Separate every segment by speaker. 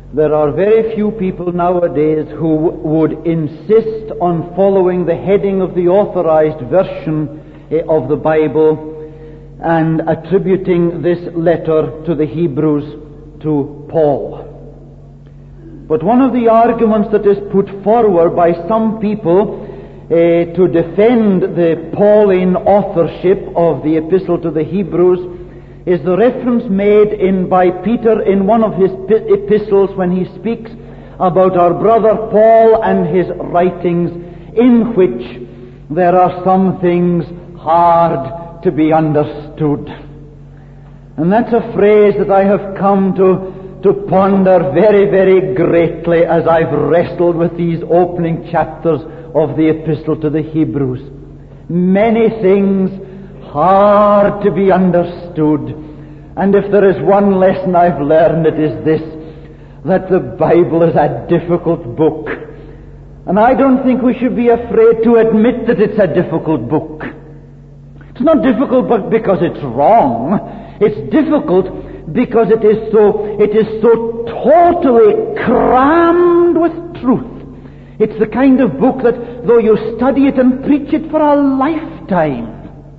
Speaker 1: There are very few people nowadays who would insist on following the heading of the authorized version of the Bible and attributing this letter to the Hebrews to Paul. But one of the arguments that is put forward by some people to defend the Pauline authorship of the Epistle to the Hebrews is the reference made by Peter in one of his epistles when he speaks about our brother Paul and his writings, in which there are some things hard to be understood. And that's a phrase that I have come to ponder very, very greatly as I've wrestled with these opening chapters of the Epistle to the Hebrews. Many things hard to be understood. And if there is one lesson I've learned, it is this, that the Bible is a difficult book. And I don't think we should be afraid to admit that it's a difficult book. It's not difficult because it's wrong. It's difficult because it is so totally crammed with truth. It's the kind of book that though you study it and preach it for a lifetime,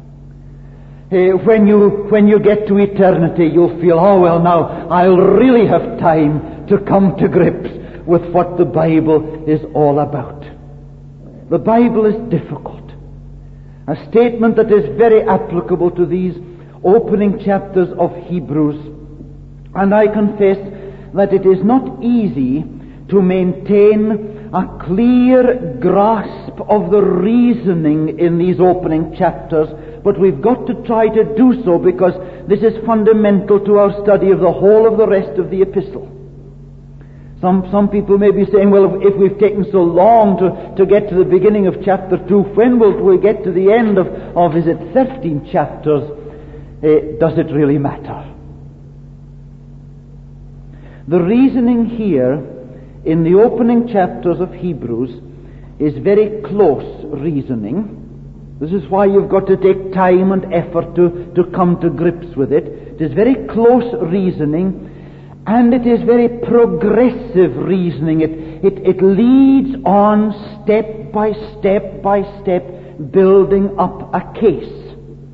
Speaker 1: when you get to eternity, you'll feel, oh well, now I'll really have time to come to grips with what the Bible is all about. The Bible is difficult. A statement that is very applicable to these opening chapters of Hebrews. And I confess that it is not easy to maintain a clear grasp of the reasoning in these opening chapters, but we've got to try to do so because this is fundamental to our study of the whole of the rest of the epistle. Some people may be saying, well, if we've taken so long to get to the beginning of chapter 2, when will we get to the end of is it 13 chapters? Does it really matter? The reasoning here in the opening chapters of Hebrews is very close reasoning. This is why you've got to take time and effort to come to grips with it. It is very close reasoning, and it is very progressive reasoning. It leads on step by step by step, building up a case.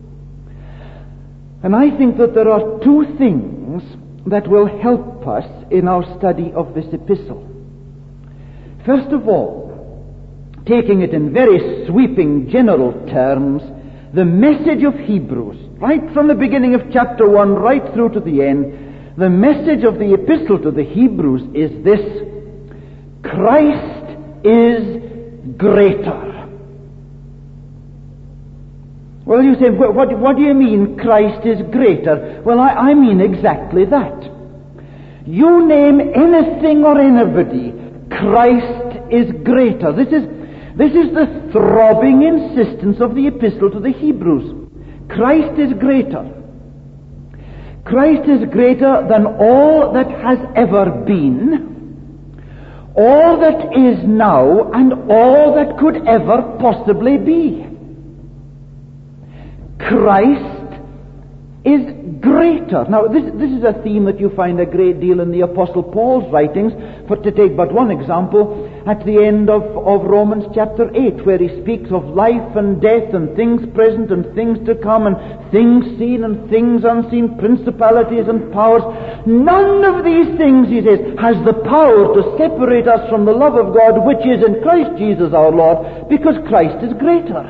Speaker 1: And I think that there are two things that will help us in our study of this epistle. First of all, taking it in very sweeping general terms, the message of Hebrews, right from the beginning of chapter 1 right through to the end, the message of the epistle to the Hebrews is this: Christ is greater. Well, you say, what do you mean Christ is greater? Well, I mean exactly that. You name anything or anybody, Christ is greater. This is the throbbing insistence of the epistle to the Hebrews. Christ is greater. Christ is greater than all that has ever been, all that is now, and all that could ever possibly be. Christ is greater. Now, this is a theme that you find a great deal in the Apostle Paul's writings. For to take but one example, at the end of Romans chapter 8, where he speaks of life and death and things present and things to come and things seen and things unseen, principalities and powers. None of these things, he says, has the power to separate us from the love of God which is in Christ Jesus our Lord, because Christ is greater.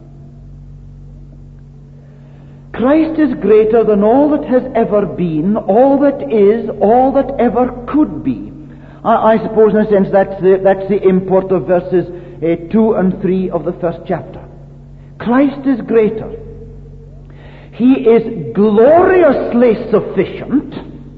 Speaker 1: Christ is greater than all that has ever been, all that is, all that ever could be. I suppose in a sense that's the import of verses 2 and 3 of the first chapter. Christ is greater. He is gloriously sufficient.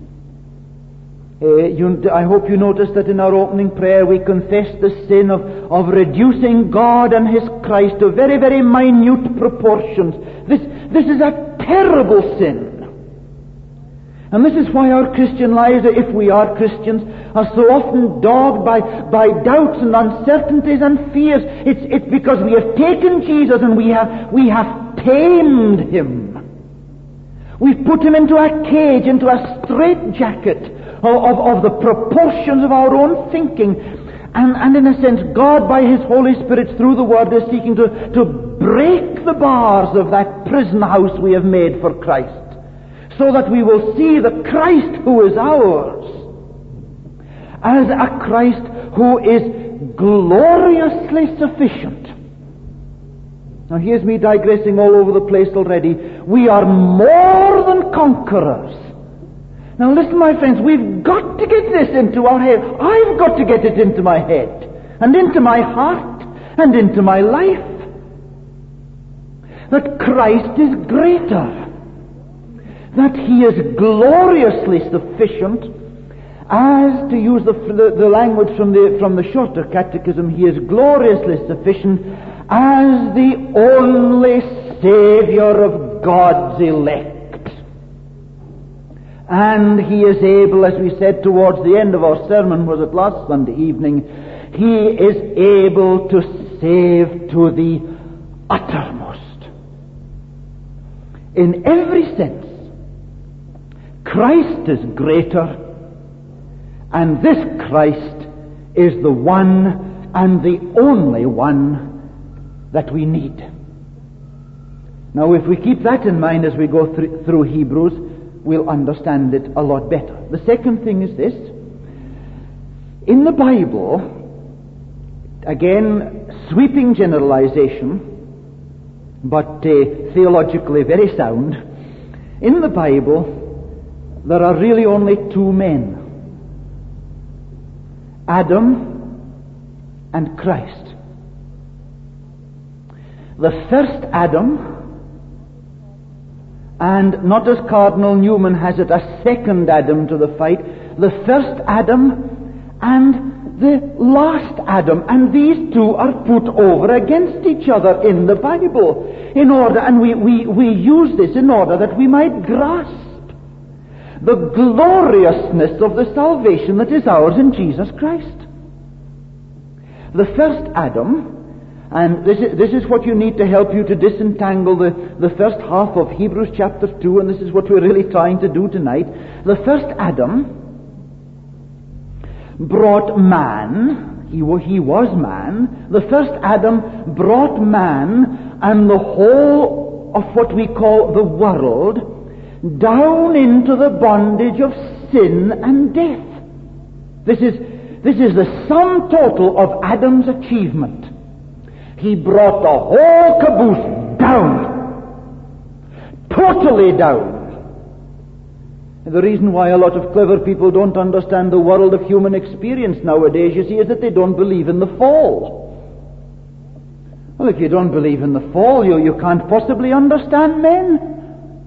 Speaker 1: I hope you noticed that in our opening prayer we confess the sin of reducing God and His Christ to very, very minute proportions. This is a terrible sin. And this is why our Christian lives, if we are Christians, are so often dogged by doubts and uncertainties and fears. It's because we have taken Jesus and we have tamed Him. We've put Him into a cage, into a straitjacket, of the proportions of our own thinking. And in a sense, God by His Holy Spirit through the Word is seeking to break the bars of that prison house we have made for Christ, so that we will see the Christ who is ours as a Christ who is gloriously sufficient. Now here's me digressing all over the place already. We are more than conquerors. Now listen, my friends, we've got to get this into our head. I've got to get it into my head, and into my heart, and into my life, that Christ is greater, that He is gloriously sufficient, as, to use the language from the shorter catechism, He is gloriously sufficient as the only Savior of God's elect. And He is able, as we said towards the end of our sermon, was it last Sunday evening, He is able to save to the uttermost. In every sense, Christ is greater, and this Christ is the one and the only one that we need. Now, if we keep that in mind as we go through Hebrews, we'll understand it a lot better. The second thing is this. In the Bible, again, sweeping generalization, but theologically very sound, in the Bible, there are really only two men: Adam and Christ. The first Adam, and not as Cardinal Newman has it, a second Adam to the fight, the first Adam and the last Adam, and these two are put over against each other in the Bible, in order, and we use this in order that we might grasp the gloriousness of the salvation that is ours in Jesus Christ. The first Adam, and this is what you need to help you to disentangle the first half of Hebrews chapter 2, and this is what we're really trying to do tonight. The first Adam brought man. He was man. The first Adam brought man and the whole of what we call the world down into the bondage of sin and death. This is the sum total of Adam's achievement. He brought the whole caboose down, totally down. And the reason why a lot of clever people don't understand the world of human experience nowadays, you see, is that they don't believe in the fall. Well, if you don't believe in the fall, you can't possibly understand men.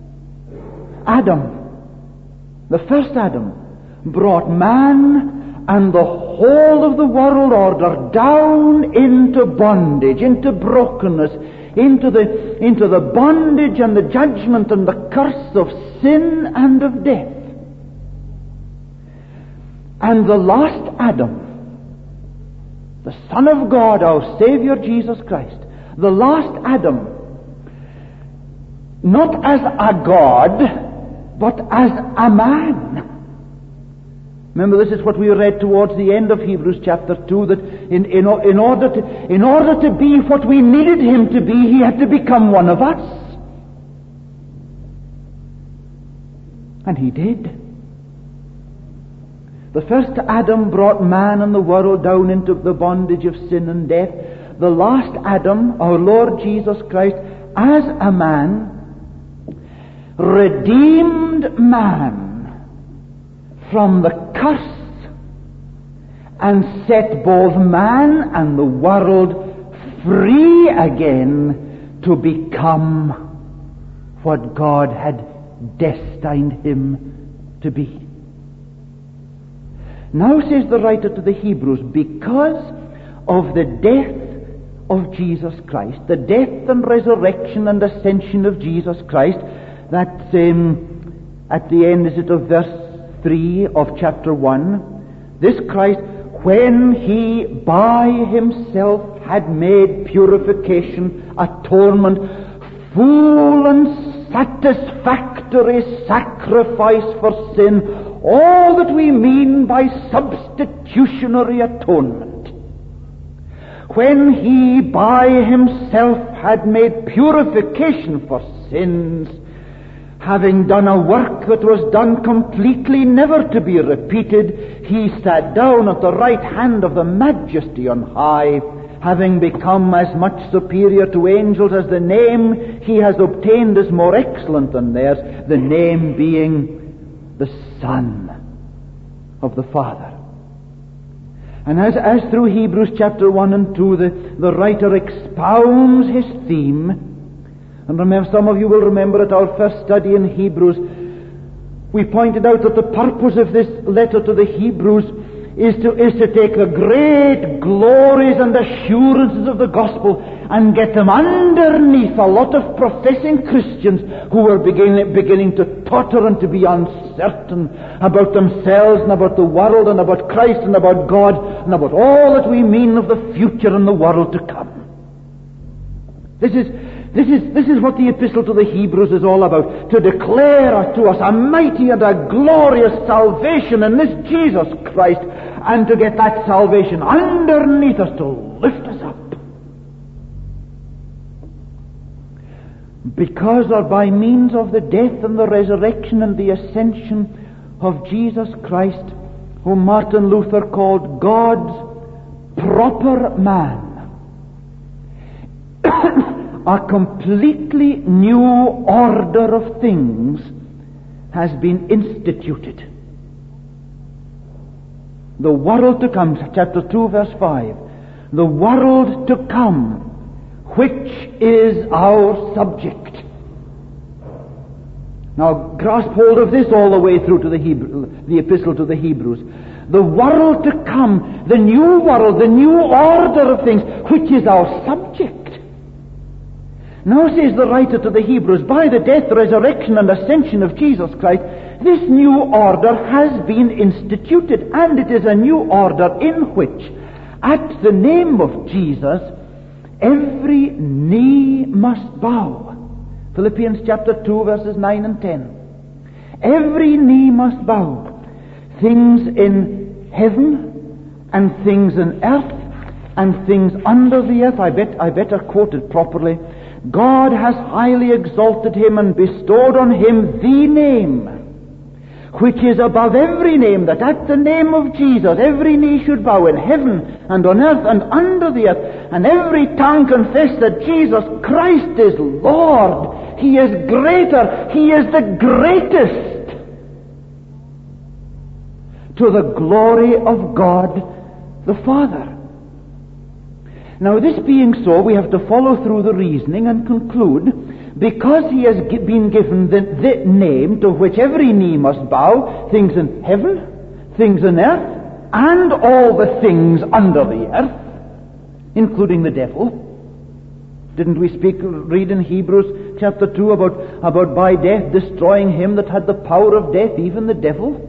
Speaker 1: Adam, the first Adam, brought man and the whole of the world order down into bondage, into brokenness, into the bondage and the judgment and the curse of sin and of death. And the last Adam, the Son of God, our Savior Jesus Christ, the last Adam, not as a God, but as a man. Remember, this is what we read towards the end of Hebrews chapter 2, that in order to be what we needed Him to be, He had to become one of us. And He did. The first Adam brought man and the world down into the bondage of sin and death. The last Adam, our Lord Jesus Christ, as a man, redeemed man from the curse and set both man and the world free again to become what God had destined him to be. Now, says the writer to the Hebrews, because of the death of Jesus Christ, the death and resurrection and ascension of Jesus Christ, that's at the end, is it, of verse 3 of chapter 1, this Christ, when He by Himself had made purification, atonement, full and satisfactory sacrifice for sin, all that we mean by substitutionary atonement. When he by himself had made purification for sins, having done a work that was done completely, never to be repeated, he sat down at the right hand of the Majesty on high, having become as much superior to angels as the name he has obtained is more excellent than theirs, the name being the Son of the Father. And as through Hebrews chapter 1 and 2 the writer expounds his theme, and remember, some of you will remember at our first study in Hebrews, we pointed out that the purpose of this letter to the Hebrews is to take the great glories and assurances of the gospel and get them underneath a lot of professing Christians who are beginning to totter and to be uncertain about themselves and about the world and about Christ and about God and about all that we mean of the future and the world to come. This is what the epistle to the Hebrews is all about, to declare to us a mighty and a glorious salvation in this Jesus Christ, and to get that salvation underneath us to lift us up. Because or by means of the death and the resurrection and the ascension of Jesus Christ, whom Martin Luther called God's proper man, a completely new order of things has been instituted. The world to come, chapter 2, verse 5. The world to come, which is our subject. Now grasp hold of this all the way through to the epistle to the Hebrews. The world to come, the new world, the new order of things, which is our subject. Now says the writer to the Hebrews, by the death, resurrection, and ascension of Jesus Christ, this new order has been instituted, and it is a new order in which, at the name of Jesus, every knee must bow. Philippians chapter 2, verses 9 and 10. Every knee must bow. Things in heaven, and things in earth, and things under the earth. I better quote it properly. God has highly exalted him and bestowed on him the name, which is above every name, that at the name of Jesus every knee should bow in heaven and on earth and under the earth, and every tongue confess that Jesus Christ is Lord. He is greater. He is the greatest, to the glory of God the Father. Now, this being so, we have to follow through the reasoning and conclude, because he has been given the name to which every knee must bow, things in heaven, things in earth, and all the things under the earth, including the devil. Didn't we read in Hebrews chapter 2 about by death destroying him that had the power of death, even the devil?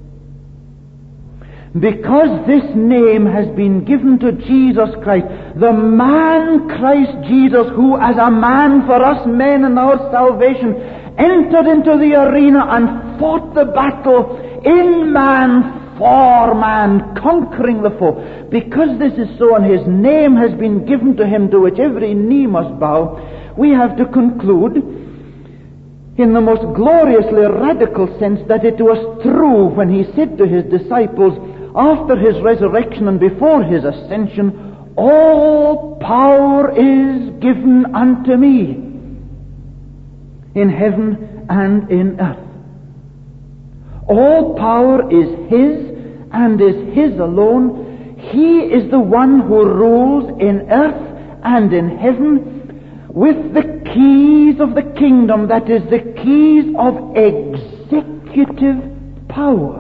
Speaker 1: Because this name has been given to Jesus Christ, the man Christ Jesus, who as a man for us men in our salvation entered into the arena and fought the battle in man for man, conquering the foe. Because this is so, and his name has been given to him to which every knee must bow, we have to conclude in the most gloriously radical sense that it was true when he said to his disciples, after his resurrection and before his ascension, all power is given unto me in heaven and in earth. All power is his and is his alone. He is the one who rules in earth and in heaven with the keys of the kingdom, that is, the keys of executive power.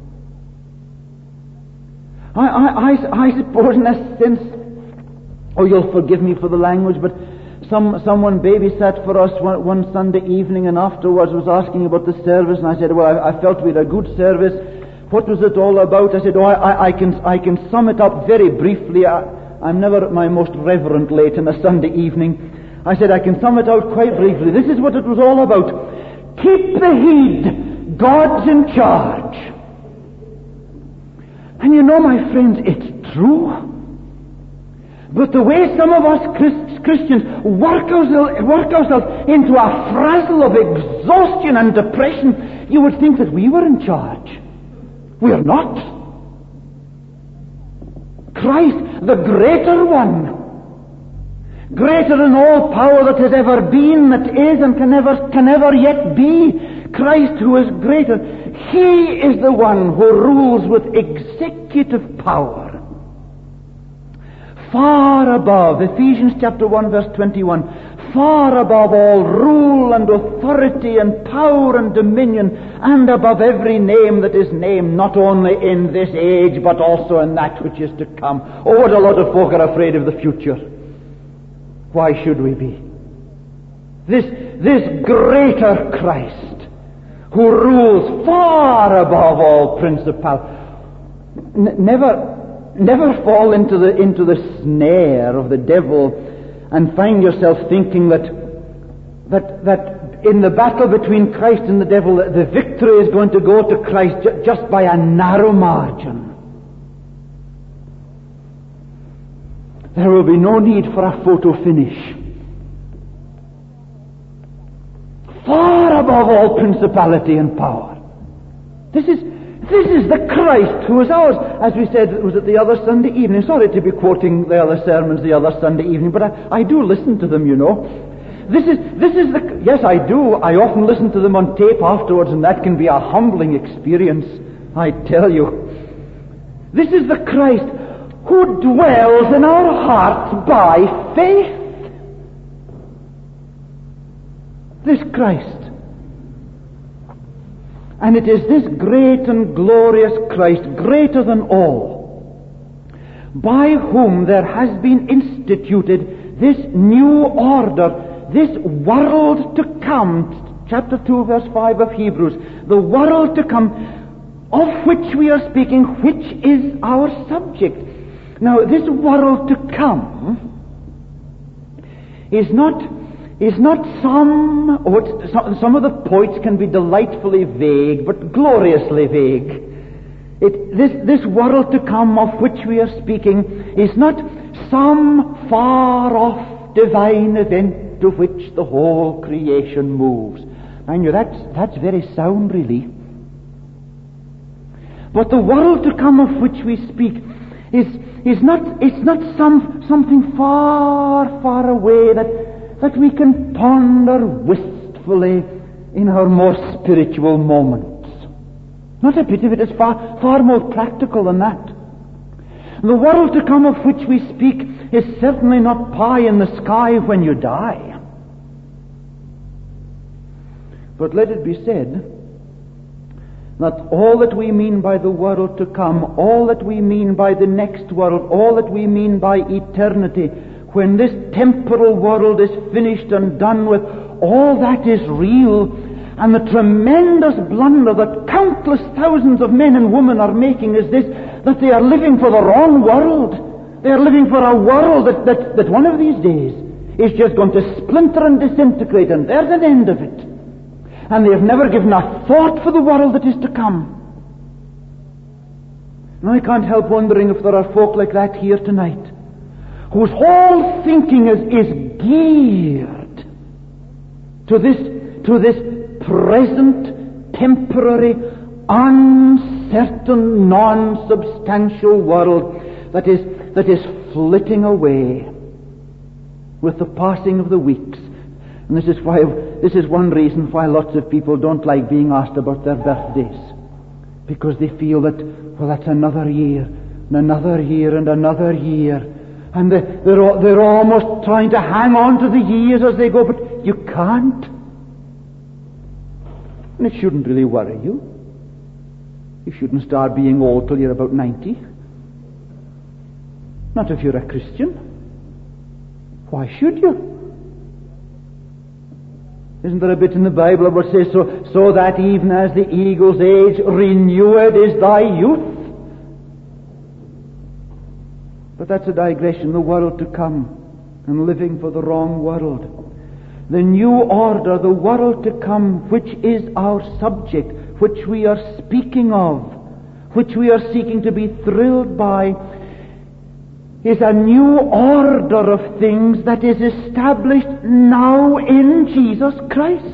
Speaker 1: I suppose in a sense, you'll forgive me for the language, but someone babysat for us one Sunday evening, and afterwards was asking about the service, and I said, well, I felt we had a good service. What was it all about? I said, I can sum it up very briefly. I'm never at my most reverent late on a Sunday evening. I said, I can sum it out quite briefly. This is what it was all about. Keep the heed. God's in charge. And you know, my friends, it's true. But the way some of us Christians work ourselves into a frazzle of exhaustion and depression, you would think that we were in charge. We are not. Christ, the greater one, greater in all power that has ever been, that is, and can never yet be, Christ who is greater, He is the one who rules with executive power. Far above, Ephesians chapter 1 verse 21, far above all rule and authority and power and dominion, and above every name that is named, not only in this age, but also in that which is to come. Oh, what a lot of folk are afraid of the future. Why should we be? This greater Christ, who rules far above all principality, Never fall into the snare of the devil and find yourself thinking that in the battle between Christ and the devil, the victory is going to go to Christ just by a narrow margin. There will be no need for a photo finish. Far above all principality and power. This is the Christ who is ours. As we said, it was at the other Sunday evening. Sorry to be quoting the other sermons the other Sunday evening, but I do listen to them, you know. Yes, I do. I often listen to them on tape afterwards, and that can be a humbling experience, I tell you. This is the Christ who dwells in our hearts by faith. This Christ. And it is this great and glorious Christ, greater than all, by whom there has been instituted this new order, this world to come. Chapter 2, verse 5 of Hebrews. The world to come, of which we are speaking, which is our subject. Now, this world to come is not some of the points can be delightfully vague, but gloriously vague. This world to come of which we are speaking is not some far-off divine event to which the whole creation moves. Mind you, that's very sound, really. But the world to come of which we speak is not something far, far away that we can ponder wistfully in our more spiritual moments. Not a bit of it. It's far more practical than that. The world to come of which we speak is certainly not pie in the sky when you die. But let it be said that all that we mean by the world to come, all that we mean by the next world, all that we mean by eternity, when this temporal world is finished and done with, all that is real. And the tremendous blunder that countless thousands of men and women are making is this, that they are living for the wrong world. They are living for a world that one of these days is just going to splinter and disintegrate, and there's an end of it. And they have never given a thought for the world that is to come. And I can't help wondering if there are folk like that here tonight, whose whole thinking is geared to this present, temporary, uncertain, non-substantial world that is flitting away with the passing of the weeks. And this is one reason why lots of people don't like being asked about their birthdays, because they feel that, well, that's another year, and another year, and another year. And they're almost trying to hang on to the years as they go, but you can't. And it shouldn't really worry you. You shouldn't start being old till you're about 90. Not if you're a Christian. Why should you? Isn't there a bit in the Bible that says, so that even as the eagle's age, renewed is thy youth? But that's a digression. The world to come, and living for the wrong world. The new order, the world to come, which is our subject, which we are speaking of, which we are seeking to be thrilled by, is a new order of things that is established now in Jesus Christ.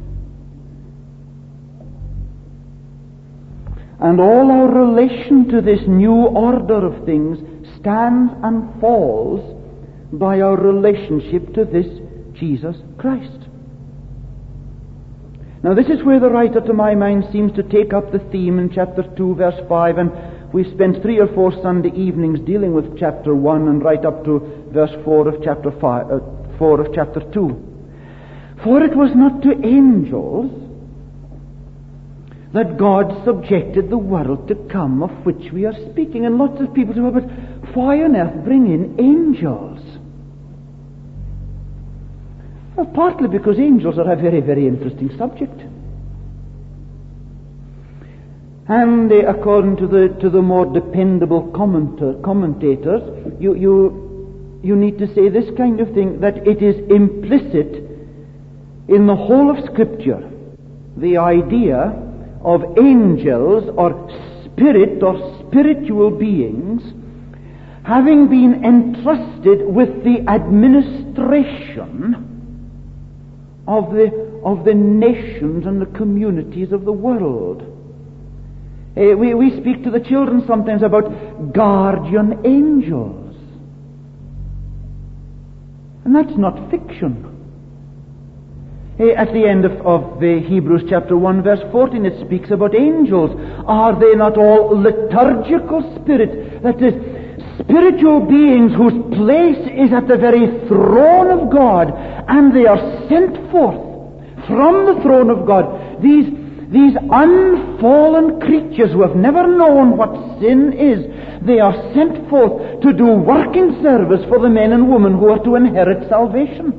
Speaker 1: And all our relation to this new order of things stands and falls by our relationship to this Jesus Christ. Now this is where the writer, to my mind, seems to take up the theme in chapter 2, verse 5, and we've spent 3 or 4 Sunday evenings dealing with chapter 1 and right up to verse 4 of chapter 2. For it was not to angels that God subjected the world to come, of which we are speaking. And lots of people say, well, but why on earth bring in angels? Well, partly because angels are a very, very interesting subject. And according to the more dependable commentators, you need to say this kind of thing, that it is implicit in the whole of Scripture, the idea of angels or spirit or spiritual beings having been entrusted with the administration of the nations and the communities of the world. We speak to the children sometimes about guardian angels. And that's not fiction. At the end of Hebrews chapter 1 verse 14 it speaks about angels. Are they not all liturgical spirits? That is, spiritual beings whose place is at the very throne of God, and they are sent forth from the throne of God. These unfallen creatures who have never known what sin is, they are sent forth to do work in service for the men and women who are to inherit salvation.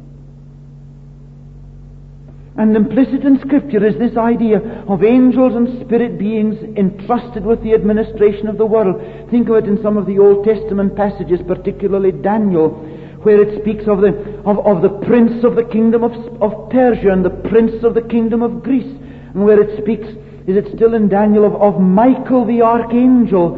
Speaker 1: And implicit in Scripture is this idea of angels and spirit beings entrusted with the administration of the world. Think of it in some of the Old Testament passages, particularly Daniel, where it speaks of the prince of the kingdom of Persia and the prince of the kingdom of Greece, and where it speaks, is it still in Daniel, of Michael the archangel,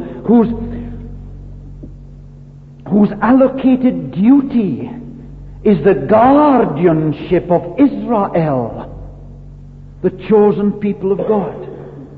Speaker 1: whose allocated duty is the guardianship of Israel, the chosen people of God.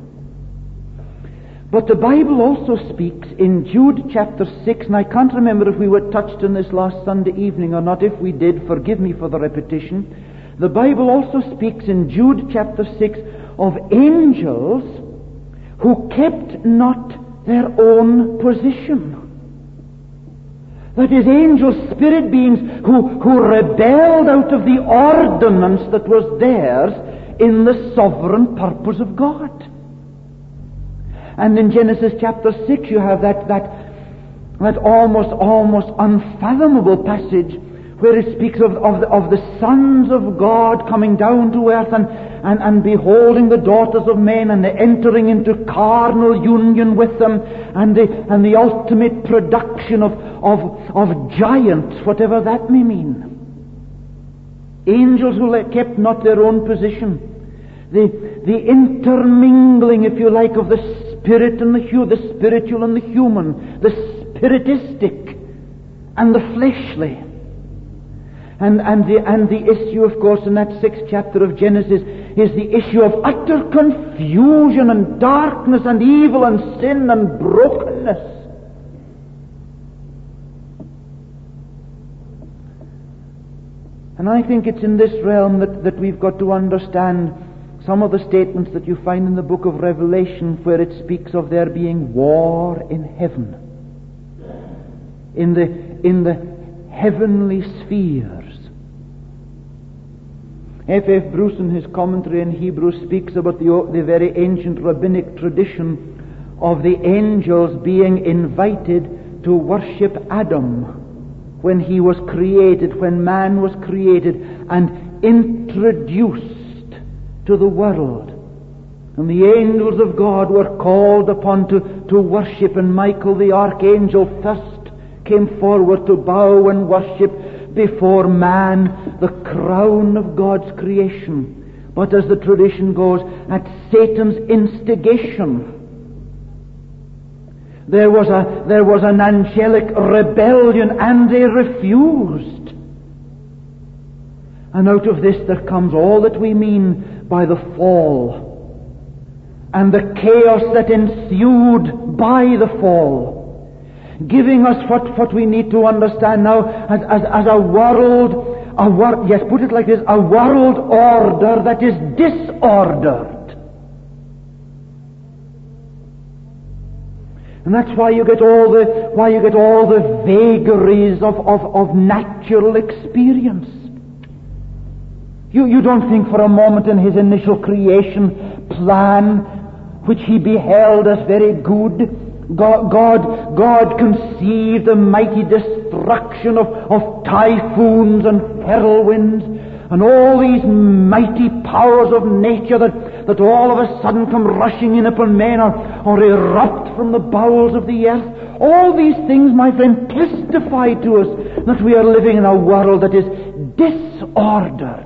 Speaker 1: But the Bible also speaks in Jude chapter 6, and I can't remember if we were touched on this last Sunday evening or not. If we did, forgive me for the repetition. The Bible also speaks in Jude chapter 6 of angels who kept not their own position. That is, angel spirit beings who rebelled out of the ordinance that was theirs in the sovereign purpose of God. And in Genesis chapter 6 you have that almost unfathomable passage where it speaks of the sons of God coming down to earth and beholding the daughters of men and entering into carnal union with them, and the ultimate production of giants, whatever that may mean. Angels who kept not their own position. The intermingling, if you like, of the spirit and the spiritual and the human, the spiritistic and the fleshly. And the issue, of course, in that 6th chapter of Genesis is the issue of utter confusion and darkness and evil and sin and brokenness. And I think it's in this realm that we've got to understand some of the statements that you find in the book of Revelation, where it speaks of there being war in heaven, in the heavenly spheres. F.F. Bruce, in his commentary in Hebrews, speaks about the very ancient rabbinic tradition of the angels being invited to worship Adam when he was created, when man was created and introduced to the world. And the angels of God were called upon to worship, and Michael the archangel first came forward to bow and worship before man, the crown of God's creation. But as the tradition goes, at Satan's instigation, There was an angelic rebellion, and they refused. And out of this there comes all that we mean by the fall, and the chaos that ensued by the fall, giving us what we need to understand now as a world, yes, put it like this, a world order that is disordered. And that's why you get all the vagaries of natural experience. You don't think for a moment in His initial creation plan, which He beheld as very good, God conceived the mighty destruction of typhoons and whirlwinds and all these mighty powers of nature that all of a sudden come rushing in upon men or erupt from the bowels of the earth. All these things, my friend, testify to us that we are living in a world that is disordered.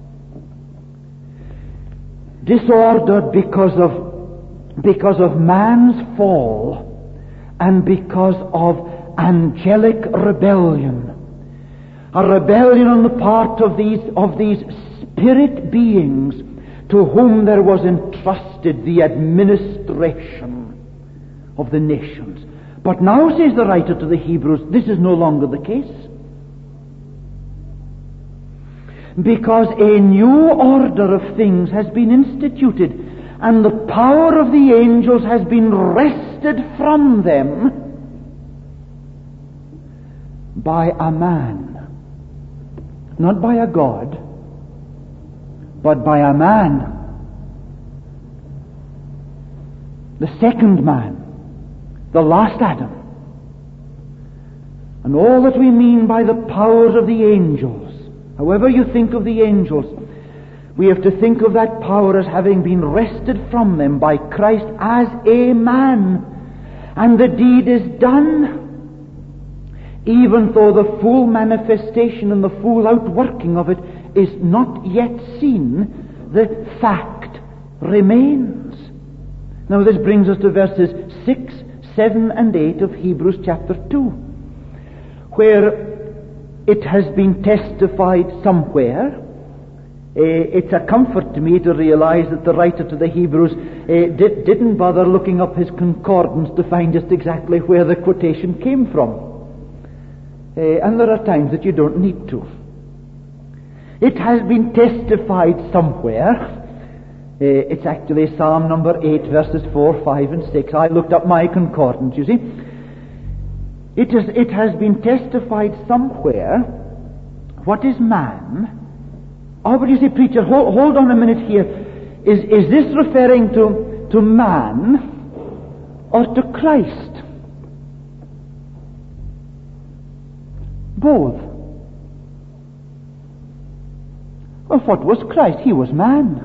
Speaker 1: Disordered because of man's fall and because of angelic rebellion. A rebellion on the part of these spirit beings to whom there was entrusted the administration of the nations. But now, says the writer to the Hebrews, this is no longer the case. Because a new order of things has been instituted, and the power of the angels has been wrested from them by a man. Not by a God, but by a man. The second man, the last Adam. And all that we mean by the powers of the angels, however you think of the angels, we have to think of that power as having been wrested from them by Christ as a man. And the deed is done, even though the full manifestation and the full outworking of it is not yet seen. The fact remains. Now this brings us to verses 6, 7 and 8 of Hebrews chapter 2, where it has been testified somewhere. It's a comfort to me to realize that the writer to the Hebrews didn't bother looking up his concordance to find just exactly where the quotation came from. And there are times that you don't need to. It has been testified somewhere. It's actually Psalm number 8, verses 4, 5 and 6. I looked up my concordance, you see. It has been testified somewhere. What is man? Oh, but you see, preacher, hold on a minute here. Is this referring to man or to Christ? Both. Well, what was Christ? He was man.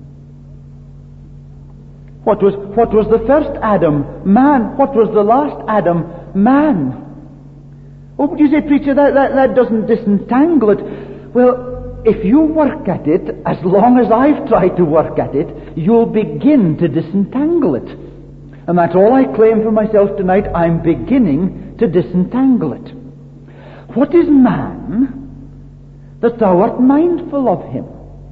Speaker 1: What was the first Adam? Man. What was the last Adam? Man. Oh, but you say, preacher, that doesn't disentangle it. Well, if you work at it, as long as I've tried to work at it, you'll begin to disentangle it. And that's all I claim for myself tonight. I'm beginning to disentangle it. What is man that thou art mindful of him?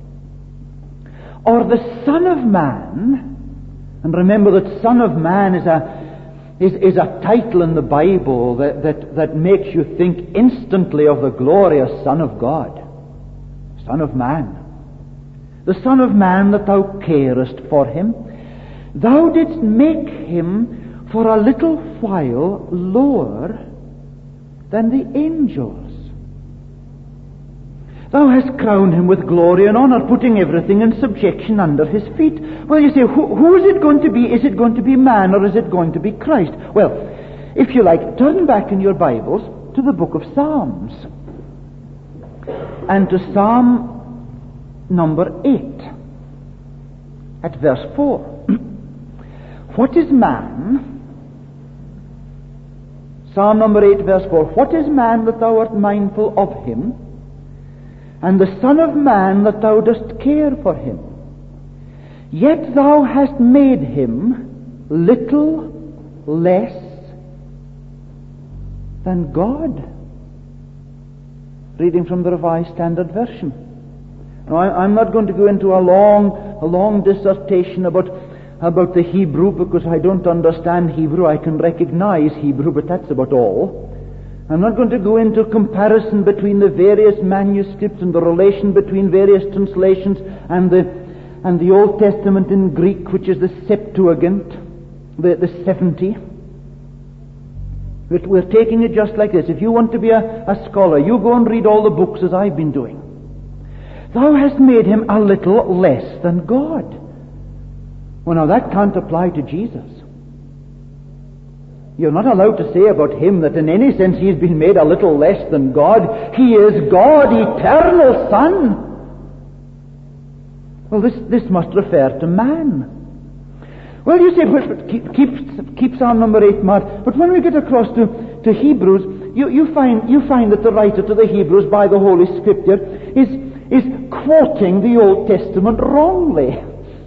Speaker 1: Or the Son of Man? And remember that Son of Man is a title in the Bible that makes you think instantly of the glorious Son of God. Son of Man. The Son of Man that thou carest for him. Thou didst make him for a little while lower than the angels. Thou hast crowned him with glory and honor, putting everything in subjection under his feet. Well, you say, who is it going to be? Is it going to be man or is it going to be Christ? Well, if you like, turn back in your Bibles to the book of Psalms and to Psalm number 8 at verse 4. What is man? Psalm number 8, verse 4. What is man that thou art mindful of him, and the Son of Man that thou dost care for him? Yet thou hast made him little less than God. Reading from the Revised Standard Version. Now, I'm not going to go into a long dissertation about the Hebrew, because I don't understand Hebrew. I can recognize Hebrew, but that's about all. I'm not going to go into comparison between the various manuscripts and the relation between various translations and the Old Testament in Greek, which is the Septuagint, the 70. We're taking it just like this. If you want to be a scholar, you go and read all the books as I've been doing. Thou hast made him a little less than God. Well, now that can't apply to Jesus. You're not allowed to say about him that in any sense he's been made a little less than God. He is God, eternal Son. Well, this must refer to man. Well, you say, but keep Psalm number 8, Mark. But when we get across to Hebrews, you find that the writer to the Hebrews by the Holy Scripture is quoting the Old Testament wrongly.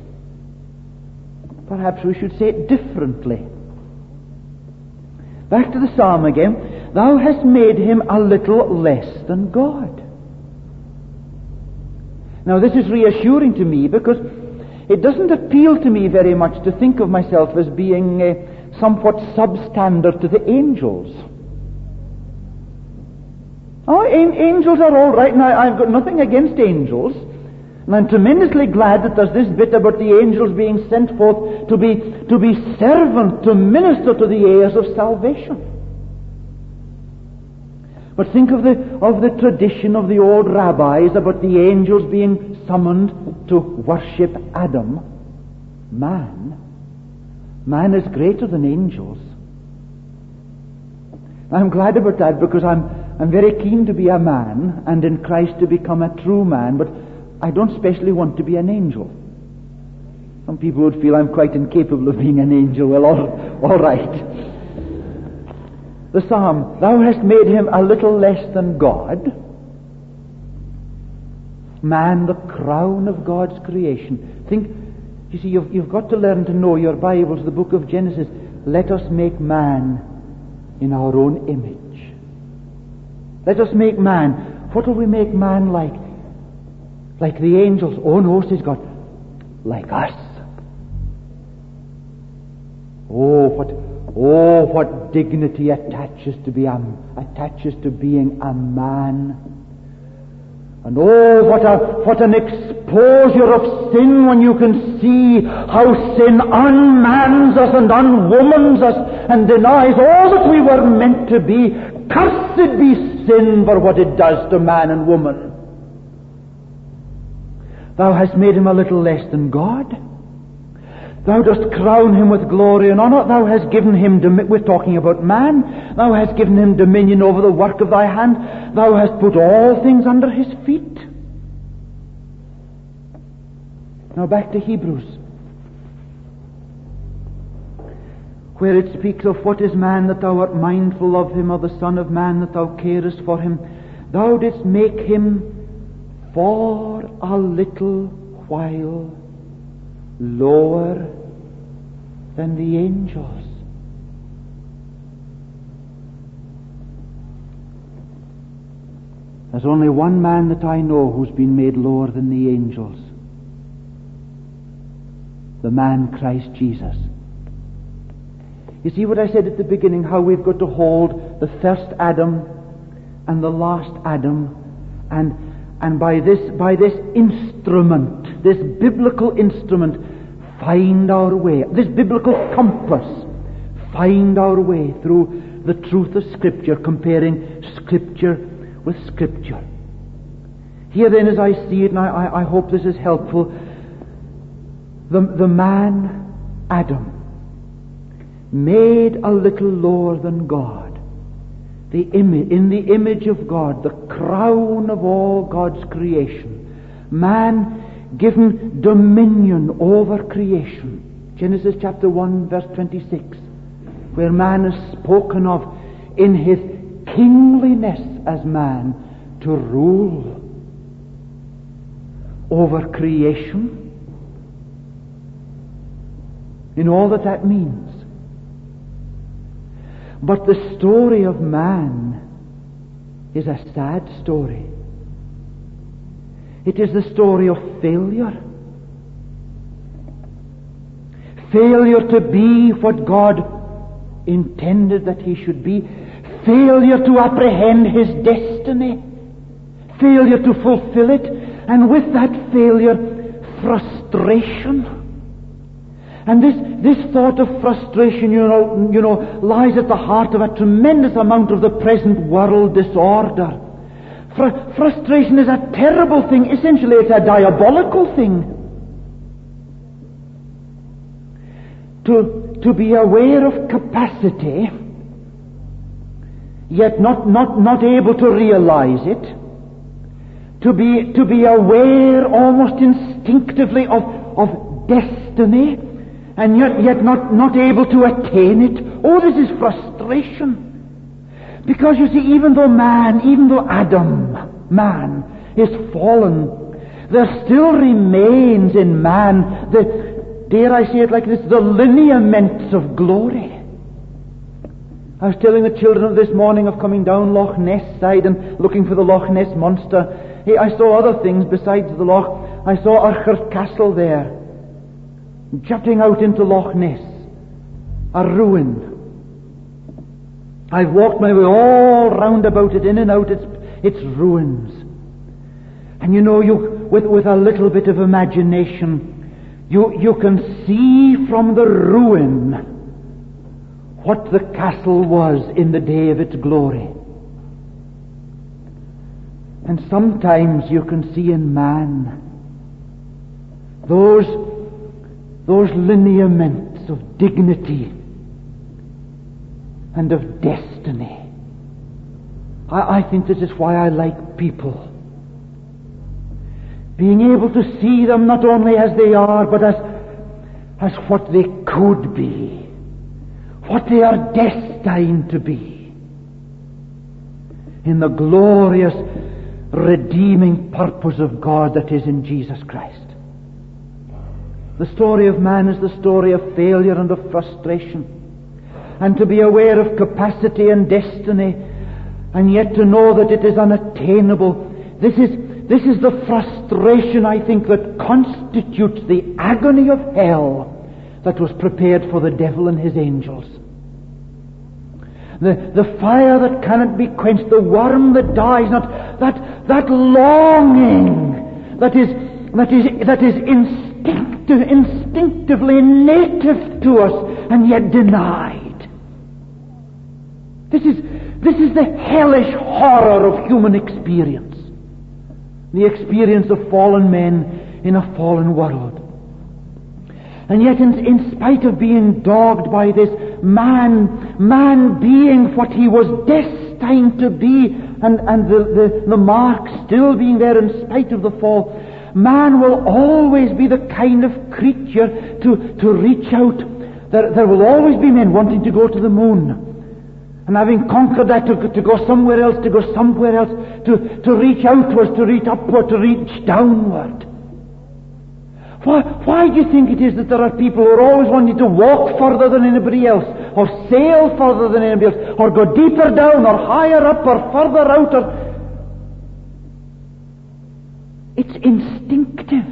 Speaker 1: Perhaps we should say it differently. Back to the psalm again. Thou hast made him a little less than God. Now this is reassuring to me, because it doesn't appeal to me very much to think of myself as being somewhat substandard to the angels. Oh, angels are all right. Now, I've got nothing against angels. And I'm tremendously glad that there's this bit about the angels being sent forth to be servant, to minister to the heirs of salvation. But think of the tradition of the old rabbis about the angels being summoned to worship Adam. Man is greater than angels. I'm glad about that, because I'm very keen to be a man, and in Christ to become a true man, but I don't specially want to be an angel. Some people would feel I'm quite incapable of being an angel. Well, all right. The psalm, thou hast made him a little less than God. Man, the crown of God's creation. Think, you see, you've got to learn to know your Bibles, the book of Genesis. Let us make man in our own image. Let us make man. What will we make man like? Like the angels? Oh no, says God. Like us. Oh, what dignity attaches to being a man. And oh, what an exposure of sin, when you can see how sin unmans us and unwomans us and denies all that we were meant to be. Cursed be sin for what it does to man and woman. Thou hast made him a little less than God. Thou dost crown him with glory and honor. Thou hast given him, we're talking about man, thou hast given him dominion over the work of thy hand. Thou hast put all things under his feet. Now back to Hebrews, where it speaks of what is man that thou art mindful of him, or the son of man that thou carest for him. Thou didst make him for a little while lower than the angels. There's only one man that I know who's been made lower than the angels. The man Christ Jesus. You see what I said at the beginning, how we've got to hold the first Adam and the last Adam, and by this instrument, this biblical instrument, find our way, this biblical compass, find our way through the truth of Scripture, comparing Scripture with Scripture. Here then, as I see it, and I hope this is helpful, the man Adam, made a little lower than God, in the image of God, the crown of all God's creation, man given dominion over creation. Genesis chapter 1 verse 26, where man is spoken of in his kingliness as man to rule over creation, in all that means. But the story of man is a sad story. It is the story of failure. Failure to be what God intended that he should be. Failure to apprehend his destiny. Failure to fulfill it. And with that failure, frustration. And this thought of frustration, you know, lies at the heart of a tremendous amount of the present world disorder. Frustration is a terrible thing. Essentially, it's a diabolical thing. To be aware of capacity, yet not able to realize it. To be aware almost instinctively of destiny, and yet not able to attain it. Oh, this is frustration. Because you see, even though Adam, man, is fallen, there still remains in man dare I say it like this, the lineaments of glory. I was telling the children this morning of coming down Loch Ness side and looking for the Loch Ness monster. Hey, I saw other things besides the loch. I saw Urquhart Castle there, jutting out into Loch Ness, a ruin. I've walked my way all round about it, in and out its ruins. And you know, with a little bit of imagination, you can see from the ruin what the castle was in the day of its glory. And sometimes you can see in man those lineaments of dignity and of destiny. I think this is why I like people. Being able to see them not only as they are, but as what they could be, what they are destined to be, in the glorious redeeming purpose of God that is in Jesus Christ. The story of man is the story of failure and of frustration. And to be aware of capacity and destiny, and yet to know that it is unattainable, this is the frustration, I think, that constitutes the agony of hell that was prepared for the devil and his angels. The fire that cannot be quenched, the worm that dies not, that longing that is instinctively native to us and yet denied. This is the hellish horror of human experience. The experience of fallen men in a fallen world. And yet in spite of being dogged by this, man being what he was destined to be, and the mark still being there in spite of the fall, man will always be the kind of creature to reach out. There will always be men wanting to go to the moon. And having conquered that, to go somewhere else, to reach outwards, to reach upward, to reach downward. Why do you think it is that there are people who are always wanting to walk further than anybody else, or sail further than anybody else, or go deeper down, or higher up, or further out? It's instinctive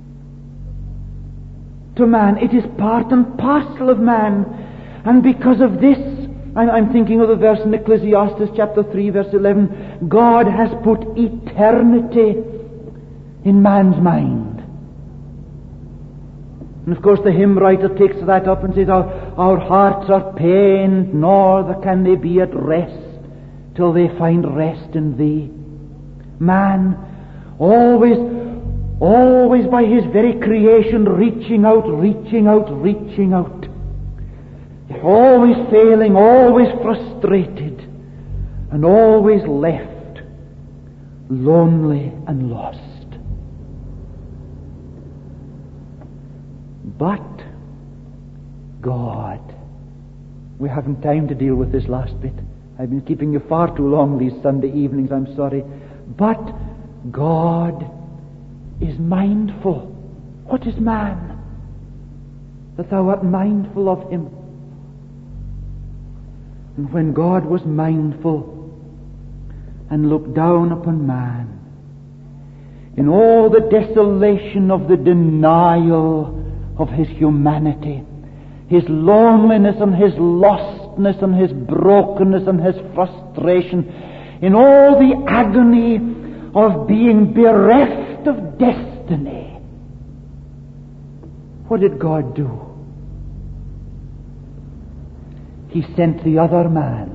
Speaker 1: to man. It is part and parcel of man. And because of this, I'm thinking of the verse in Ecclesiastes chapter 3 verse 11. God has put eternity in man's mind. And of course the hymn writer takes that up and says, our hearts are pained, nor can they be at rest till they find rest in Thee. Man, always by his very creation, reaching out, always failing, always frustrated, and always left lonely and lost. But God, we haven't time to deal with this last bit. I've been keeping you far too long these Sunday evenings, I'm sorry. But God is mindful. What is man? That thou art mindful of him. And when God was mindful and looked down upon man, in all the desolation of the denial of his humanity, his loneliness and his lostness and his brokenness and his frustration, in all the agony of being bereft of destiny, what did God do? He sent the other man.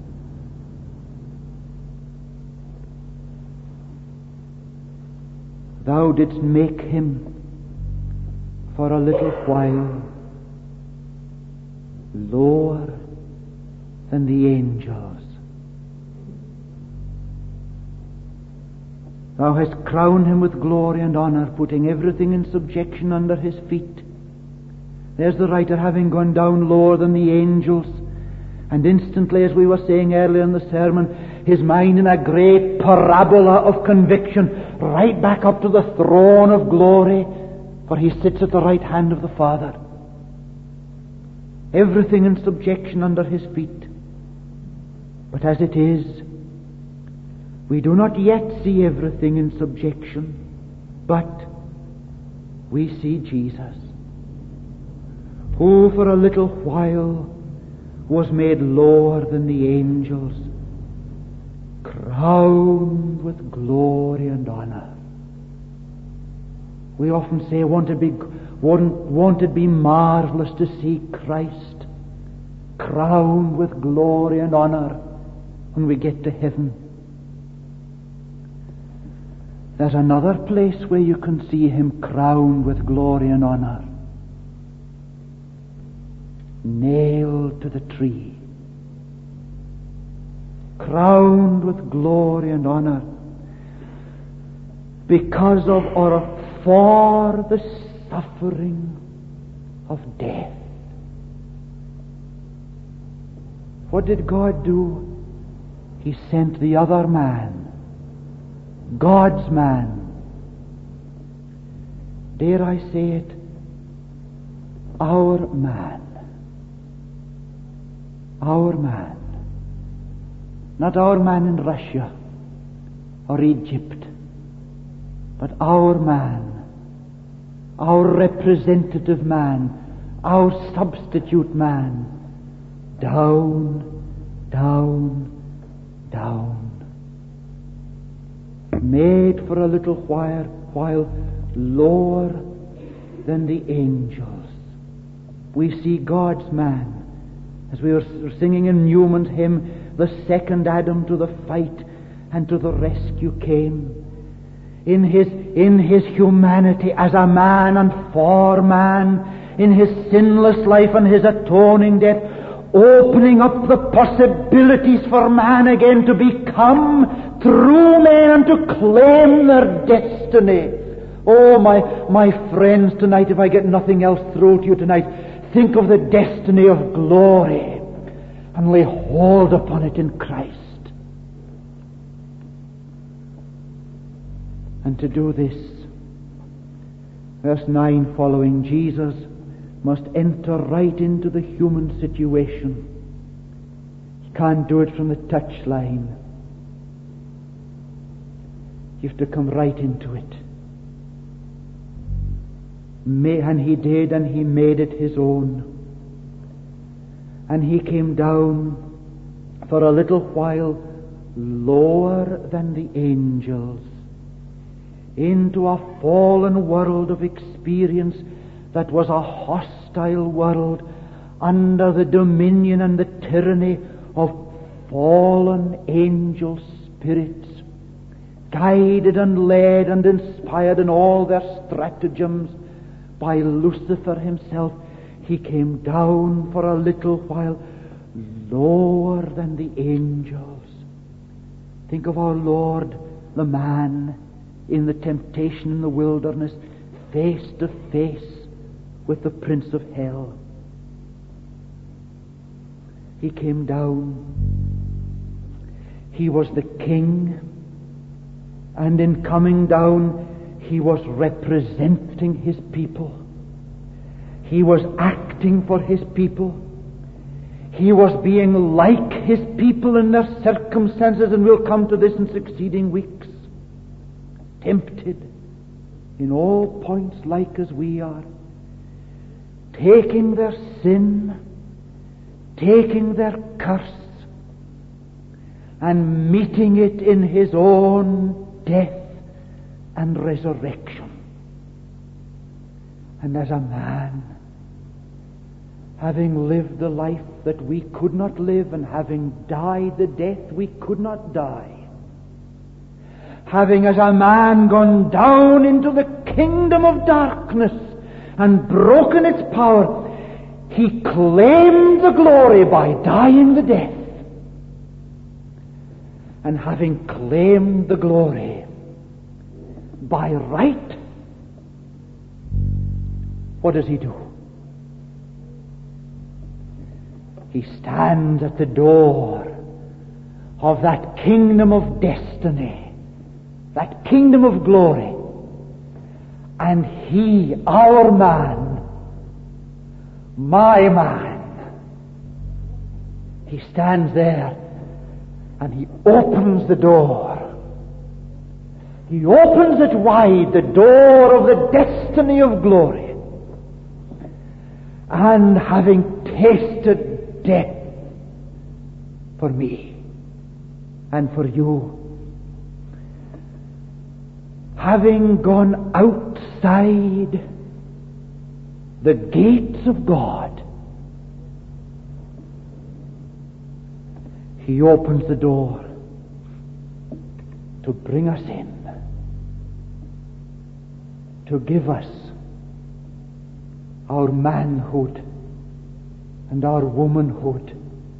Speaker 1: Thou didst make him for a little while lower than the angels. Thou hast crowned him with glory and honor, putting everything in subjection under his feet. There's the writer having gone down lower than the angels, and instantly, as we were saying earlier in the sermon, his mind in a great parabola of conviction, right back up to the throne of glory, for he sits at the right hand of the Father. Everything in subjection under his feet. But as it is, we do not yet see everything in subjection, but we see Jesus, who for a little while was made lower than the angels, crowned with glory and honor. We often say, won't it be marvelous to see Christ crowned with glory and honor when we get to heaven? There's another place where you can see him crowned with glory and honor. Nailed to the tree. Crowned with glory and honor. Because of or for the suffering of death. What did God do? He sent the other man. God's man. Dare I say it? Our man. Our man. Not our man in Russia or Egypt, but our man, our representative man, our substitute man, down, down, down. Made for a little while lower than the angels. We see God's man, as we were singing in Newman's hymn, the second Adam to the fight and to the rescue came. In his humanity as a man and for man, in his sinless life and his atoning death, opening up the possibilities for man again to become true men and to claim their destiny. Oh, my friends, tonight, if I get nothing else through to you tonight, think of the destiny of glory and lay hold upon it in Christ. And to do this, verse 9 following, Jesus must enter right into the human situation. He can't do it from the touch line. You have to come right into it. And he did, and he made it his own. And he came down for a little while lower than the angels into a fallen world of experience that was a hostile world under the dominion and the tyranny of fallen angel spirits, guided and led and inspired in all their stratagems by Lucifer himself. He came down for a little while lower than the angels. Think of our Lord, the man in the temptation in the wilderness, face to face with the prince of hell. He came down. He was the king, and in coming down, he was representing his people. He was acting for his people. He was being like his people in their circumstances, and we'll come to this in succeeding weeks. Tempted in all points like as we are, taking their sin, taking their curse, and meeting it in his own death and resurrection. And as a man, having lived the life that we could not live, and having died the death we could not die, having as a man gone down into the kingdom of darkness and broken its power, he claimed the glory by dying the death. And having claimed the glory by right, what does he do? He stands at the door of that kingdom of destiny, that kingdom of glory, and he, our man, my man, he stands there and he opens the door. He opens it wide, the door of the destiny of glory. And having tasted death for me and for you, having gone outside the gates of God, he opens the door to bring us in, to give us our manhood and our womanhood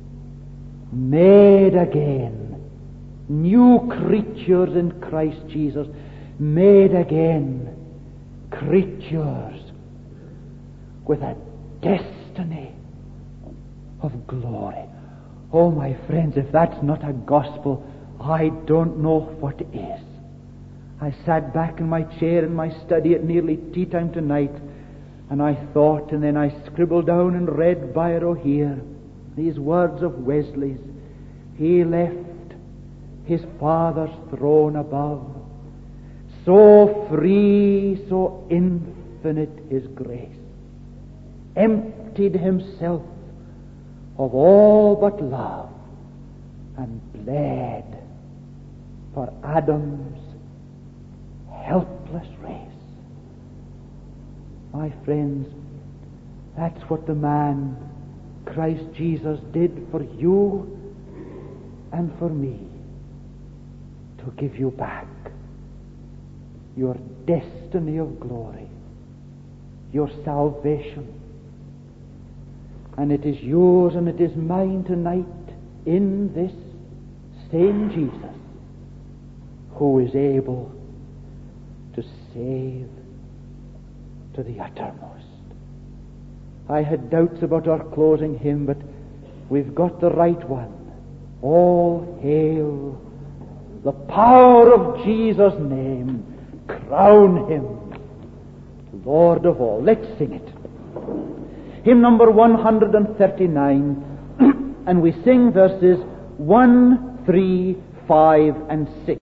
Speaker 1: made again, new creatures in Christ Jesus, made again creatures with a destiny of glory. Oh, my friends, if that's not a gospel, I don't know what is. I sat back in my chair in my study at nearly tea time tonight, and I thought, and then I scribbled down and read biro here these words of Wesley's. He left his Father's throne above, so free, so infinite his grace, emptied himself of all but love, and bled for Adam's helpless race. My friends, that's what the man Christ Jesus did for you and for me, to give you back your destiny of glory, your salvation. And it is yours and it is mine tonight in this same Jesus, who is able to save to the uttermost. I had doubts about our closing hymn, but we've got the right one. All hail the power of Jesus' name. Crown him Lord of all. Let's sing it. Hymn number 139, and we sing verses 1, 3, 5, and 6.